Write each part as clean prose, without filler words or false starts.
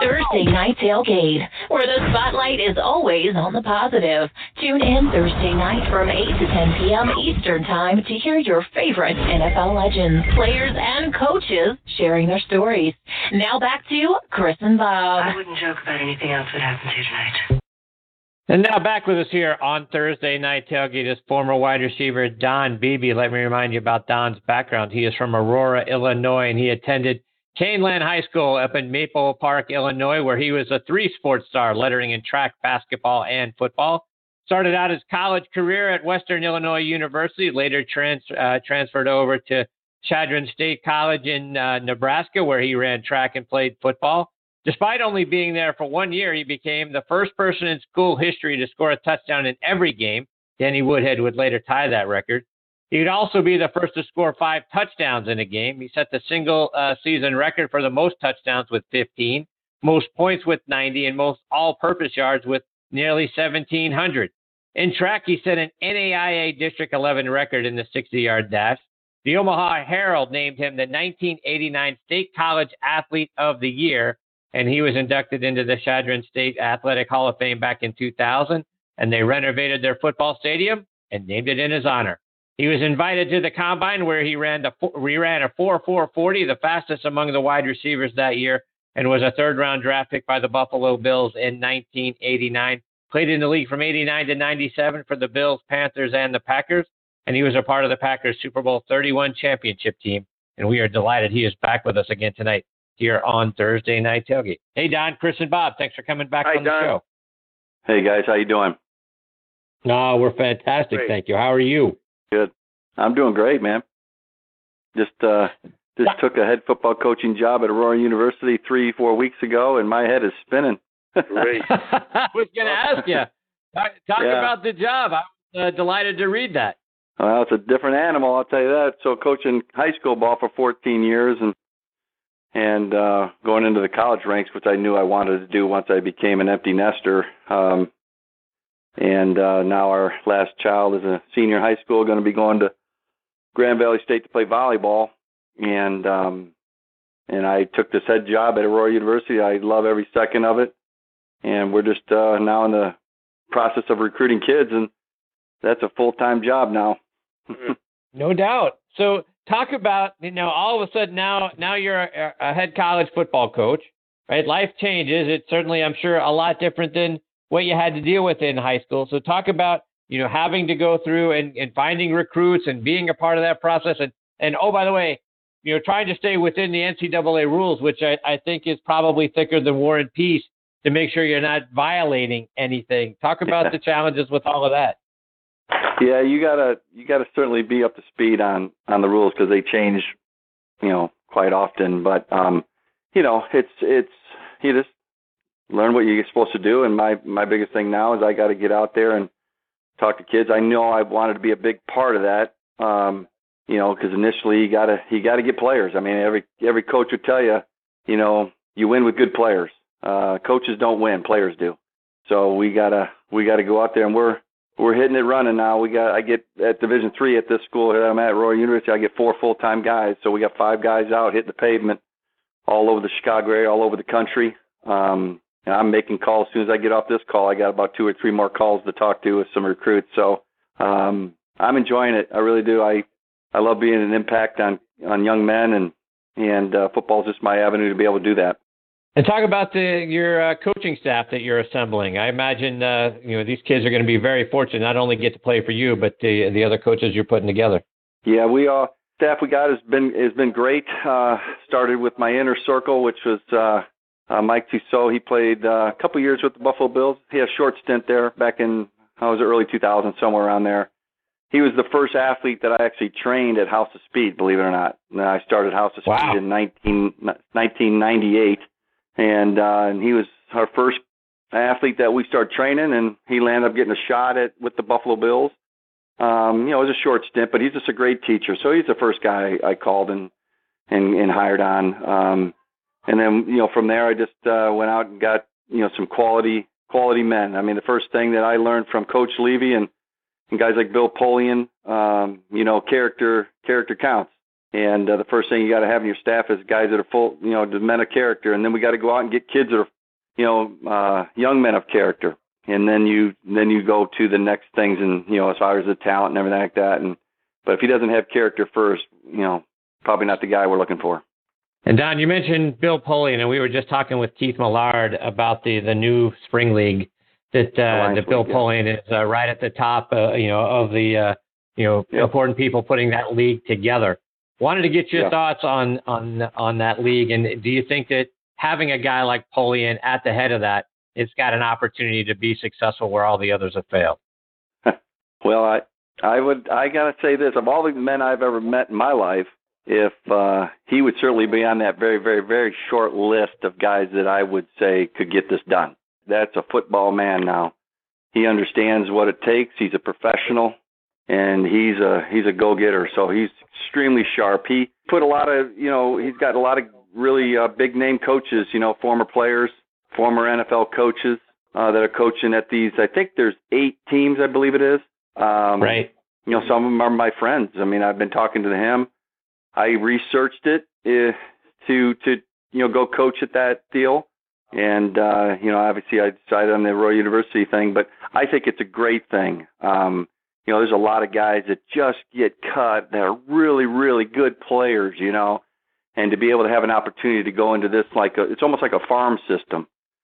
Thursday Night Tailgate, where the spotlight is always on the positive. Tune in Thursday night from 8 to 10 p.m. Eastern Time to hear your favorite NFL legends, players, and coaches sharing their stories. Now back to Chris and Bob. I wouldn't joke about anything else that happens here tonight. And now back with us here on Thursday Night Tailgate is former wide receiver Don Beebe. Let me remind you about Don's background. He is from Aurora, Illinois, and he attended Caneland High School up in Maple Park, Illinois, where he was a three-sport star, lettering in track, basketball, and football. Started out his college career at Western Illinois University, later transferred over to Chadron State College in Nebraska, where he ran track and played football. Despite only being there for 1 year, he became the first person in school history to score a touchdown in every game. Danny Woodhead would later tie that record. He would also be the first to score 5 touchdowns in a game. He set the single season record for the most touchdowns with 15, most points with 90, and most all-purpose yards with nearly 1,700. In track, he set an NAIA District 11 record in the 60-yard dash. The Omaha Herald named him the 1989 State College Athlete of the Year, and he was inducted into the Chadron State Athletic Hall of Fame back in 2000, and they renovated their football stadium and named it in his honor. He was invited to the Combine, where he ran a 4.40, the fastest among the wide receivers that year, and was a third-round draft pick by the Buffalo Bills in 1989. Played in the league from 89 to 97 for the Bills, Panthers, and the Packers, and he was a part of the Packers' Super Bowl 31 championship team, and we are delighted he is back with us again tonight here on Thursday Night Tailgate. Hey, Don, Chris, and Bob, thanks for coming back on the show. Hey, guys, how you doing? No, we're fantastic, Great. Thank you. How are you? Good. I'm doing great, man. Just took a head football coaching job at Aurora University 3-4 weeks ago, and my head is spinning. Great. I was going to ask you. Talk about the job. I'm delighted to read that. Well, it's a different animal, I'll tell you that. So coaching high school ball for 14 years and going into the college ranks, which I knew I wanted to do once I became an empty nester. And now our last child is a senior in high school, going to be going to Grand Valley State to play volleyball. And I took this head job at Aurora University. I love every second of it. And we're just now in the process of recruiting kids, and that's a full-time job now. No doubt. So talk about, all of a sudden now you're a head college football coach, right? Life changes. It's certainly, I'm sure, a lot different than what you had to deal with in high school. So talk about, having to go through and finding recruits and being a part of that process. And oh, by the way, trying to stay within the NCAA rules, which I think is probably thicker than War and Peace, to make sure you're not violating anything. Talk about the challenges with all of that. Yeah, you gotta certainly be up to speed on the rules, because they change, quite often. But it's you just learn what you're supposed to do. And my biggest thing now is I got to get out there and talk to kids. I know I wanted to be a big part of that. Because initially you gotta get players. I mean, every coach would tell you, you win with good players. Coaches don't win, players do. So we gotta go out there, and we're hitting it running now. I get at Division III at this school that I'm at, Aurora University, I get 4 full-time guys. So we got 5 guys out hitting the pavement all over the Chicago area, all over the country. And I'm making calls. As soon as I get off this call, I got about 2 or 3 more calls to talk to with some recruits. So I'm enjoying it. I really do. I love being an impact on young men, and football is just my avenue to be able to do that. And talk about your coaching staff that you're assembling. I imagine these kids are going to be very fortunate not only get to play for you, but the other coaches you're putting together. Yeah, staff we got has been great. Started with my inner circle, which was Mike Tussaud. He played a couple years with the Buffalo Bills. He had a short stint there back in early 2000, somewhere around there. He was the first athlete that I actually trained at House of Speed, believe it or not. And I started House of Speed in 1998. And he was our first athlete that we started training, and he landed up getting a shot with the Buffalo Bills. It was a short stint, but he's just a great teacher. So he's the first guy I called and hired on. And then, from there, I just went out and got, some quality men. I mean, the first thing that I learned from Coach Levy and guys like Bill Polian, character counts. And the first thing you got to have in your staff is guys that are full, the men of character. And then we got to go out and get kids that are young men of character, and then you go to the next things, and as far as the talent and everything like that. But if he doesn't have character first, probably not the guy we're looking for. And Don, you mentioned Bill Polian, and we were just talking with Keith Millard about the new spring league that Bill Polian is right at the top, of the important people putting that league together. Wanted to get your thoughts on that league, and do you think that having a guy like Polian at the head of that, it's got an opportunity to be successful where all the others have failed? Well, I gotta say this: of all the men I've ever met in my life, if he would certainly be on that very, very, very short list of guys that I would say could get this done. That's a football man now. He understands what it takes. He's a professional, and he's a go-getter. So he's extremely sharp. He put he's got a lot of really big name coaches, former players, former NFL coaches that are coaching at these. I think there's 8 teams, I believe it is. Right. Some of them are my friends. I mean, I've been talking to him. I researched it to go coach at that deal. And, obviously I decided on the Royal University thing, but I think it's a great thing. There's a lot of guys that just get cut that are really, really good players, and to be able to have an opportunity to go into this it's almost like a farm system,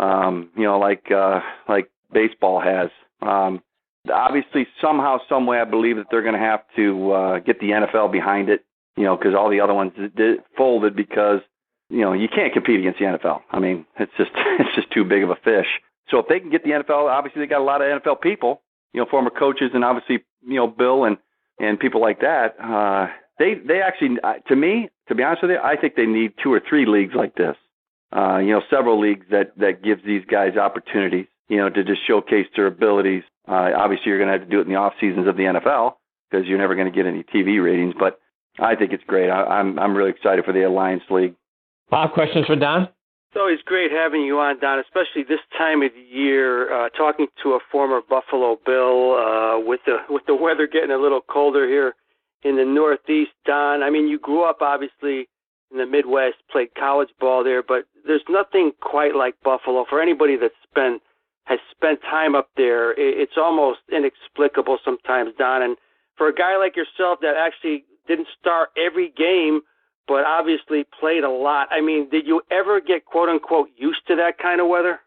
like baseball has. Obviously, somehow, some way, I believe that they're going to have to get the NFL behind it, because all the other ones folded because, you can't compete against the NFL. I mean, it's just too big of a fish. So if they can get the NFL, obviously they got a lot of NFL people, former coaches, and obviously, Bill and people like that. They actually, to me, to be honest with you, I think they need 2 or 3 leagues like this. Several leagues that gives these guys opportunities, to just showcase their abilities. Obviously, you're going to have to do it in the off seasons of the NFL because you're never going to get any TV ratings. But I think it's great. I'm really excited for the Alliance League. Bob, questions for Don? It's always great having you on, Don, especially this time of the year, talking to a former Buffalo Bill with the weather getting a little colder here in the Northeast. Don, I mean, you grew up, obviously, in the Midwest, played college ball there, but there's nothing quite like Buffalo. For anybody has spent time up there, it's almost inexplicable sometimes, Don. And for a guy like yourself that actually didn't start every game, but obviously played a lot, I mean, did you ever get, quote unquote, used to that kind of weather?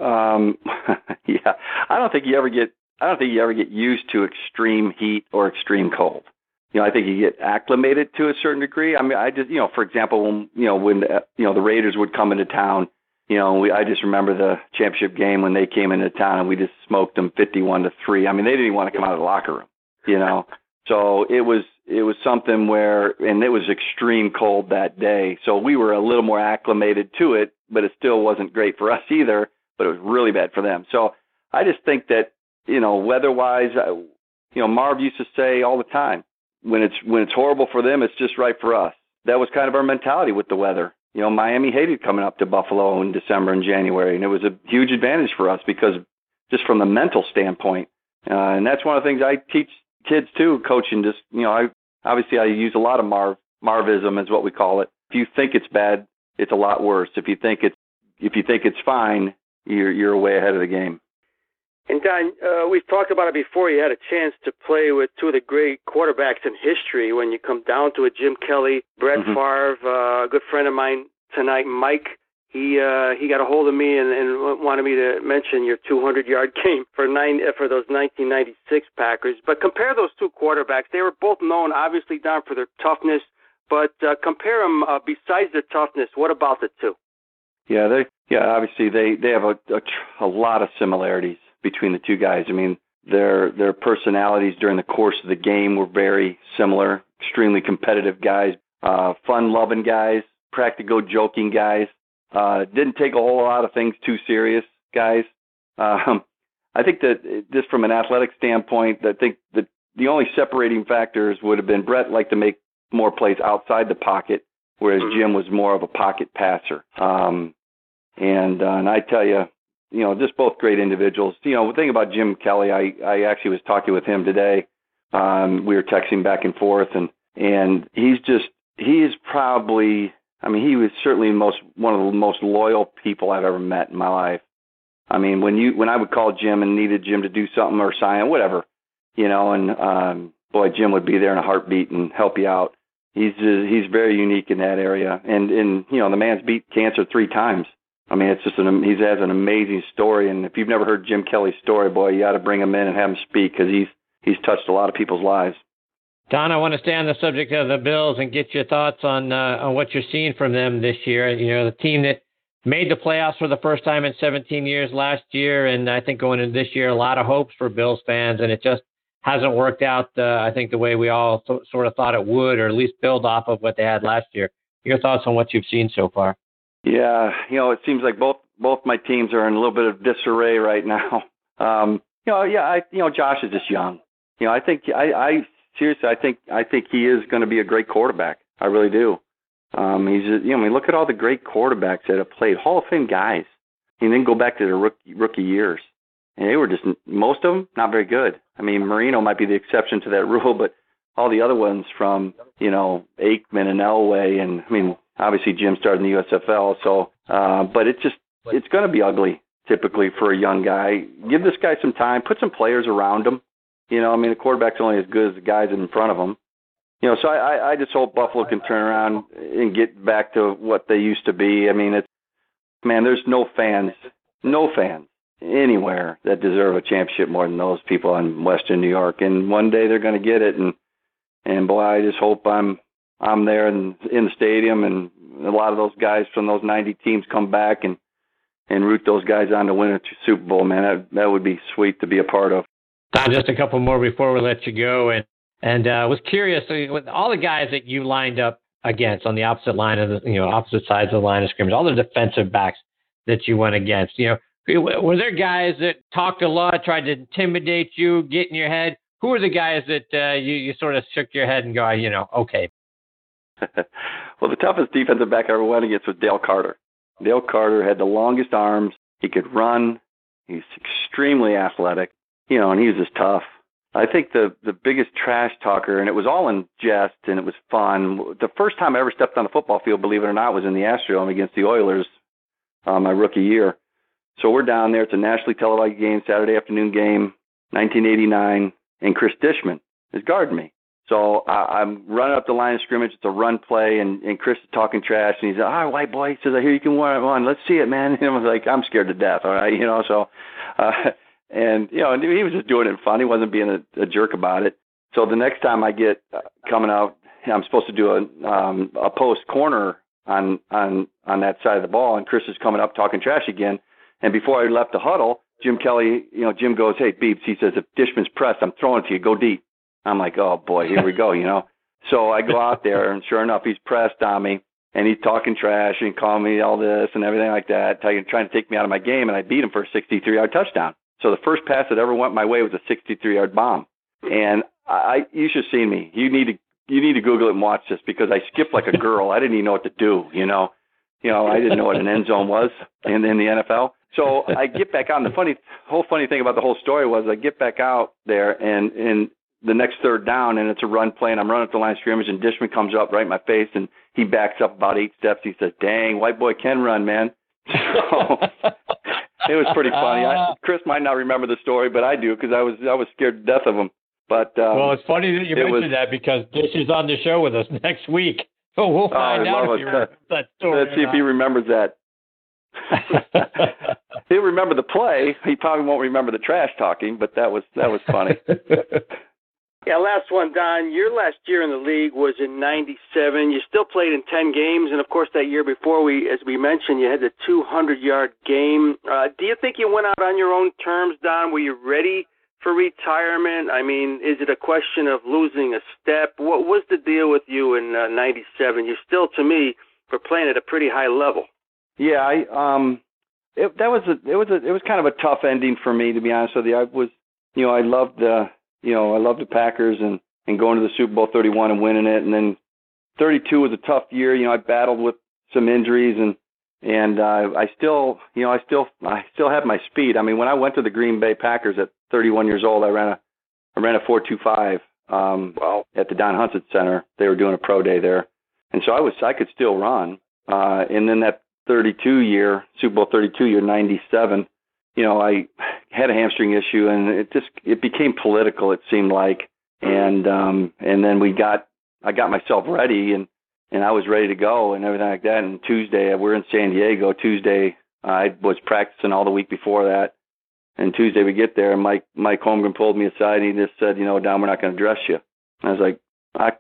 Yeah, I don't think you ever get used to extreme heat or extreme cold. I think you get acclimated to a certain degree. I mean, I just, for example, when the Raiders would come into town, I just remember the championship game when they came into town and we just smoked them 51-3. I mean, they didn't even want to come out of the locker room, So it was something where, and it was extreme cold that day. So we were a little more acclimated to it, but it still wasn't great for us either, but it was really bad for them. So I just think that, weather-wise, Marv used to say all the time, when it's horrible for them, it's just right for us. That was kind of our mentality with the weather. Miami hated coming up to Buffalo in December and January, and it was a huge advantage for us because just from the mental standpoint. And that's one of the things I teach kids too, coaching. Just I use a lot of Marvism is what we call it. If you think it's bad, it's a lot worse. If you think it's fine, you're way ahead of the game. And Don, we've talked about it before. You had a chance to play with 2 of the great quarterbacks in history. When you come down to it, Jim Kelly, Brett Favre, a good friend of mine tonight, Mike. He got a hold of me and wanted me to mention your 200-yard game for those 1996 Packers. But compare those 2 quarterbacks. They were both known, obviously, Don, for their toughness. But compare them. Besides their toughness, what about the 2? Obviously they have a lot of similarities between the 2 guys. I mean, their personalities during the course of the game were very similar. Extremely competitive guys, fun-loving guys, practical joking guys. Didn't take a whole lot of things too serious, guys. I think that just from an athletic standpoint, I think that the only separating factors would have been Brett liked to make more plays outside the pocket, whereas Jim was more of a pocket passer. And I tell you, just both great individuals. The thing about Jim Kelly, I actually was talking with him today. We were texting back and forth, and he is probably, I mean, he was certainly one of the most loyal people I've ever met in my life. I mean, when I would call Jim and needed Jim to do something or sign whatever, and boy, Jim would be there in a heartbeat and help you out. He's very unique in that area, and the man's beat cancer 3 times. I mean, it's just he has an amazing story, and if you've never heard Jim Kelly's story, boy, you got to bring him in and have him speak because he's touched a lot of people's lives. Don, I want to stay on the subject of the Bills and get your thoughts on what you're seeing from them this year. The team that made the playoffs for the first time in 17 years last year, and I think going into this year, a lot of hopes for Bills fans, and it just hasn't worked out, I think, the way we all sort of thought it would, or at least build off of what they had last year. Your thoughts on what you've seen so far? Yeah, it seems like both my teams are in a little bit of disarray right now. Josh is just young. I think seriously, I think he is going to be a great quarterback. I really do. Look at all the great quarterbacks that have played Hall of Fame guys, and then go back to their rookie years, and they were just, most of them not very good. I mean, Marino might be the exception to that rule, but all the other ones from Aikman and Elway, and I mean, obviously Jim started in the USFL, so but it's going to be ugly typically for a young guy. Give this guy some time, put some players around him. The quarterback's only as good as the guys in front of him. So I just hope Buffalo can turn around and get back to what they used to be. I mean, there's no fans anywhere that deserve a championship more than those people in Western New York. And one day they're going to get it. And boy, I just hope I'm there in the stadium, and a lot of those guys from those 90 teams come back and root those guys on to win a Super Bowl. Man, that would be sweet to be a part of. Don, just a couple more before we let you go, and was curious, with all the guys that you lined up against on the opposite line of opposite sides of the line of scrimmage, all the defensive backs that you went against, were there guys that talked a lot, tried to intimidate you, get in your head? Who were the guys that you sort of shook your head and go, okay? Well, the toughest defensive back I ever went against was Dale Carter. Dale Carter had the longest arms. He could run. He's extremely athletic, and he was just tough. I think the biggest trash talker, and it was all in jest and it was fun. The first time I ever stepped on the football field, believe it or not, was in the Astrodome against the Oilers my rookie year. So we're down there. It's a nationally televised game, Saturday afternoon game, 1989, and Chris Dishman is guarding me. So I'm running up the line of scrimmage. It's a run play, and Chris is talking trash, and he's like, all right, white boy. He says, I hear you can run. Let's see it, man. And I was like, I'm scared to death, all right, so... And he was just doing it fun. He wasn't being a jerk about it. So the next time I get coming out, I'm supposed to do a post corner on that side of the ball, and Chris is coming up talking trash again. And before I left the huddle, Jim Kelly, Jim goes, hey, Beeps, he says, if Dishman's pressed, I'm throwing it to you. Go deep. I'm like, oh, boy, here we go, So I go out there, and sure enough, he's pressed on me, and he's talking trash and calling me all this and everything like that, trying to take me out of my game, and I beat him for a 63-yard touchdown. So the first pass that ever went my way was a 63-yard bomb. And you should have seen me. You need to Google it and watch this, because I skipped like a girl. I didn't even know what to do, I didn't know what an end zone was in the NFL. So I get back out, and the whole funny thing about the whole story was I get back out there, and the next third down, and it's a run play, and I'm running up the line of scrimmage, and Dishman comes up right in my face, and he backs up about 8 steps. He says, dang, white boy can run, man. So it was pretty funny. Chris might not remember the story, but I do, because I was scared to death of him. But well, it's funny that you mentioned that, because Dish is on the show with us next week. So we'll find out if he remembers that story. Let's see if he remembers that. He'll remember the play. He probably won't remember the trash talking, but that was funny. Yeah, last one, Don. Your last year in the league was in '97. You still played in 10 games, and of course that year before, as we mentioned, you had the 200-yard game. Do you think you went out on your own terms, Don? Were you ready for retirement? I mean, is it a question of losing a step? What was the deal with you in '97? You still, to me, were playing at a pretty high level. Yeah, it was kind of a tough ending for me, to be honest with you. I loved the Packers and going to the Super Bowl 31 and winning it, and then 32 was a tough year. I battled with some injuries, and I still have my speed. I mean, when I went to the Green Bay Packers at 31 years old, I ran a 4.25 at the Don Huntsett Center. They were doing a pro day there, and so I could still run. And then that 32 year, Super Bowl 32 year, 97, I had a hamstring issue, and it became political, it seemed like. And then I got myself ready, and I was ready to go and everything like that. And Tuesday, we're in San Diego. Tuesday, I was practicing all the week before that. And Tuesday we get there, and Mike Holmgren pulled me aside, and he just said, Don, we're not going to dress you. And I was like,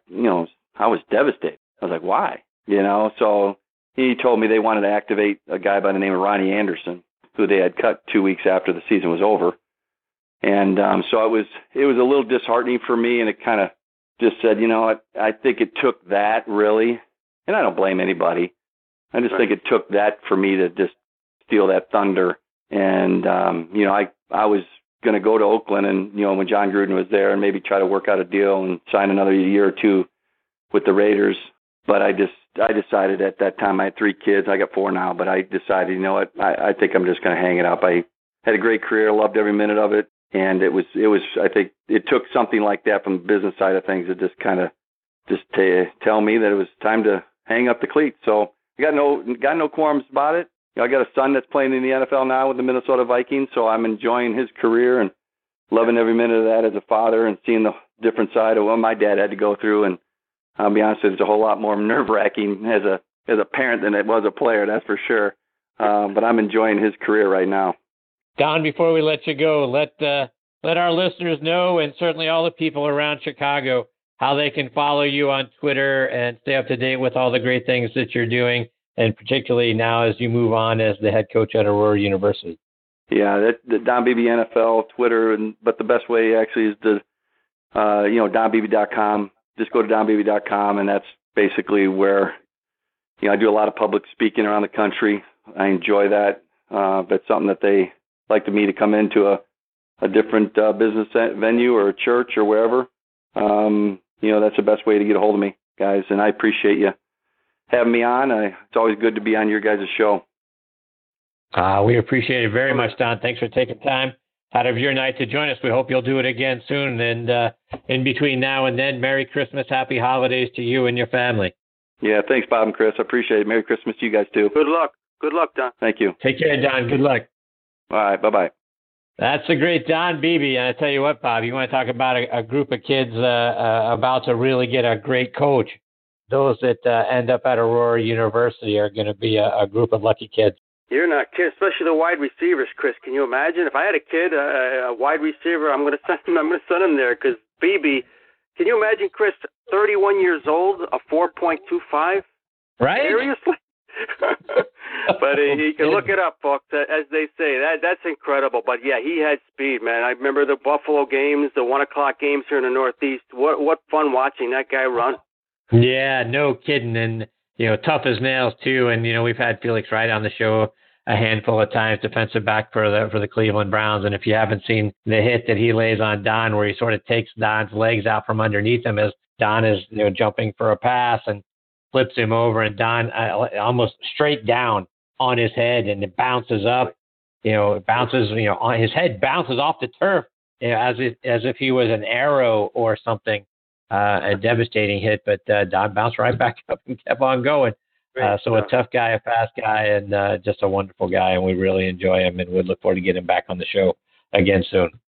I was devastated. I was like, why? So he told me they wanted to activate a guy by the name of Ronnie Anderson, who they had cut 2 weeks after the season was over. And so it was a little disheartening for me, and it kind of just said, I think it took that really, and I don't blame anybody. I just think it took that for me to just steal that thunder. And, I was going to go to Oakland and, when John Gruden was there, and maybe try to work out a deal and sign another year or two with the Raiders. But I decided at that time, I had 3 kids. I got 4 now, but I decided, I think I'm just going to hang it up. I had a great career, loved every minute of it. And it was, I think it took something like that from the business side of things to just kind of tell me that it was time to hang up the cleats. So I got no qualms about it. I got a son that's playing in the NFL now with the Minnesota Vikings, so I'm enjoying his career and loving every minute of that as a father and seeing the different side of what my dad had to go through. And I'll be honest, it's a whole lot more nerve-wracking as a parent than it was a player, that's for sure. But I'm enjoying his career right now. Don, before we let you go, let our listeners know, and certainly all the people around Chicago, how they can follow you on Twitter and stay up to date with all the great things that you're doing, and particularly now as you move on as the head coach at Aurora University. Yeah, the Don Beebe NFL, Twitter, but the best way actually is to, DonBeebe.com. Just go to DonBeebe.com, and that's basically where, I do a lot of public speaking around the country. I enjoy that. That's something that they like me to come into a different business venue or a church or wherever. That's the best way to get a hold of me, guys, and I appreciate you having me on. It's always good to be on your guys' show. We appreciate it very much, Don. Thanks for taking time out of your night to join us. We hope you'll do it again soon. And in between now and then, Merry Christmas, Happy Holidays to you and your family. Yeah, thanks, Bob and Chris. I appreciate it. Merry Christmas to you guys, too. Good luck. Good luck, Don. Thank you. Take care, Don. Good luck. All right, bye-bye. That's the great Don Beebe. And I tell you what, Bob, you want to talk about a group of kids about to really get a great coach. Those that end up at Aurora University are going to be a group of lucky kids. You're not kidding, especially the wide receivers, Chris. Can you imagine if I had a kid, a wide receiver? I'm going to send him there because Beebe. Can you imagine, Chris? 31 years old, a 4.25. Right? Seriously. But he can look it up, folks. As they say, that's incredible. But yeah, he had speed, man. I remember the Buffalo games, the 1:00 games here in the Northeast. What fun watching that guy run. Yeah, no kidding. And, tough as nails, too. And, we've had Felix Wright on the show a handful of times, defensive back for the Cleveland Browns. And if you haven't seen the hit that he lays on Don, where he sort of takes Don's legs out from underneath him as Don is, jumping for a pass and flips him over, and Don almost straight down on his head, and it bounces up. It bounces, on his head bounces off the turf, as if he was an arrow or something. A devastating hit, but Don bounced right back up and kept on going. So a tough guy, a fast guy, and just a wonderful guy, and we really enjoy him, and we look forward to getting him back on the show again soon.